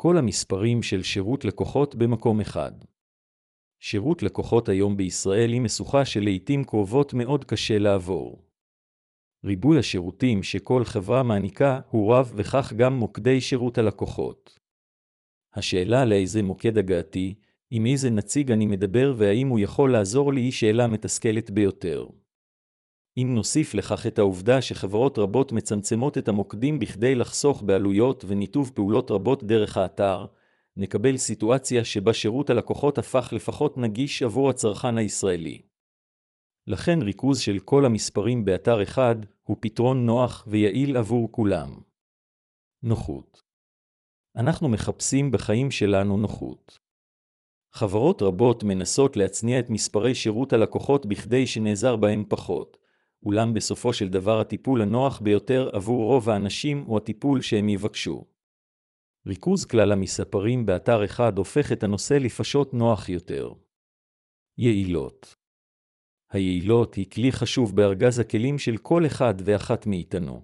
כל המספרים של שירות לקוחות במקום אחד. שירות לקוחות היום בישראל היא משוכה שלעיתים קרובות מאוד קשה לעבור. ריבוי השירותים שכל חברה מעניקה הוא רב וכך גם מוקדי שירות הלקוחות. השאלה לאיזה מוקד הגעתי, עם איזה נציג אני מדבר והאם הוא יכול לעזור לי היא שאלה מתסכלת ביותר. אם נוסיף לכך את העובדה שחברות רבות מצמצמות את המוקדים בכדי לחסוך בעלויות וניתוב פעולות רבות דרך האתר, נקבל סיטואציה שבה שירות הלקוחות הפך לפחות נגיש עבור הצרכן הישראלי. לכן ריכוז של כל המספרים באתר אחד הוא פתרון נוח ויעיל עבור כולם. נוחות. אנחנו מחפשים בחיים שלנו נוחות. חברות רבות מנסות להצניע את מספרי שירות הלקוחות בכדי שנעזר בהם פחות, אולם בסופו של דבר הטיפול הנוח ביותר עבור רוב האנשים הוא הטיפול שהם יבקשו. ריכוז כלל המספרים באתר אחד הופך את הנושא לפשוט נוח יותר. יעילות. היעילות היא כלי חשוב בארגז הכלים של כל אחד ואחת מאיתנו.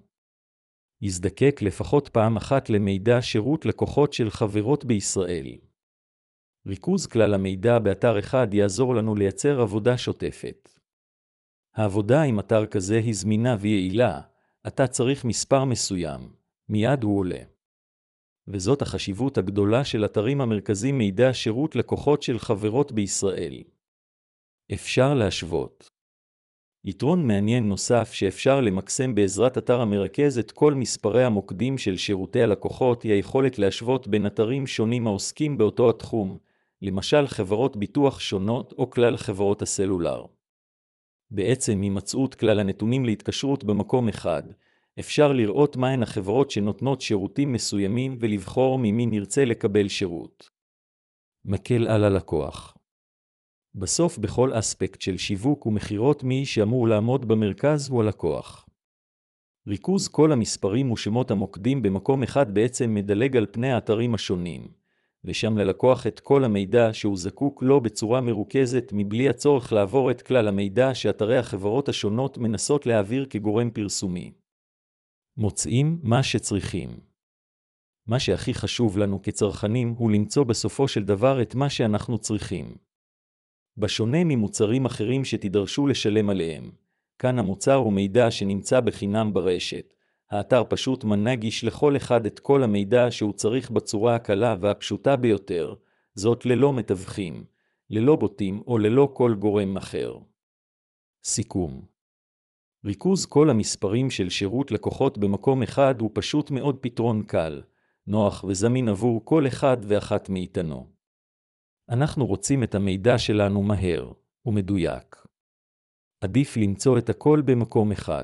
יזדקק לפחות פעם אחת למידע שירות לקוחות של חברות בישראל. ריכוז כלל המידע באתר אחד יעזור לנו לייצר עבודה שוטפת. העבודה עם אתר כזה היא זמינה ויעילה, אתה צריך מספר מסוים, מיד הוא עולה. וזאת החשיבות הגדולה של אתרים המרכזיים מידע שירות לקוחות של חברות בישראל. אפשר להשוות. יתרון מעניין נוסף שאפשר למקסם בעזרת אתר המרכז את כל מספרי המוקדים של שירותי הלקוחות היא היכולת להשוות בין אתרים שונים העוסקים באותו התחום, למשל חברות ביטוח שונות או כלל חברות הסלולר. בעצם הימצאות כלל הנתונים להתקשרות במקום אחד, אפשר לראות מהן החברות שנותנות שירותים מסוימים ולבחור ממי נרצה לקבל שירות. מקל על הלקוח. בסוף בכל אספקט של שיווק ומחירות מי שאמור לעמוד במרכז הוא הלקוח. ריכוז כל המספרים ושמות המוקדים במקום אחד בעצם מדלג על פני האתרים השונים, ושם ללקוח את כל המידע שהוא זקוק לו בצורה מרוכזת מבלי הצורך לעבור את כלל המידע שאתרי החברות השונות מנסות להעביר כגורם פרסומי. מוצאים מה שצריכים. מה שהכי חשוב לנו כצרכנים הוא למצוא בסופו של דבר את מה שאנחנו צריכים. בשונה ממוצרים אחרים שתדרשו לשלם עליהם, כאן המוצר הוא מידע שנמצא בחינם ברשת. האתר פשוט מנגיש לכל אחד את כל המידע שהוא צריך בצורה הקלה והפשוטה ביותר, זאת ללא מתווכים, ללא בוטים או ללא כל גורם אחר. סיכום. ריכוז כל המספרים של שירות לקוחות במקום אחד הוא פשוט מאוד פתרון קל, נוח וזמין עבור כל אחד ואחת מאיתנו. אנחנו רוצים את המידע שלנו מהר ומדויק. עדיף למצוא את הכל במקום אחד.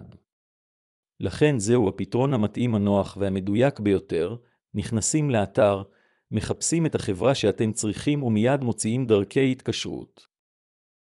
לכן זהו הפתרון המתאים הנוח והמדויק ביותר, נכנסים לאתר, מחפשים את החברה שאתם צריכים ומיד מוציאים דרכי התקשרות.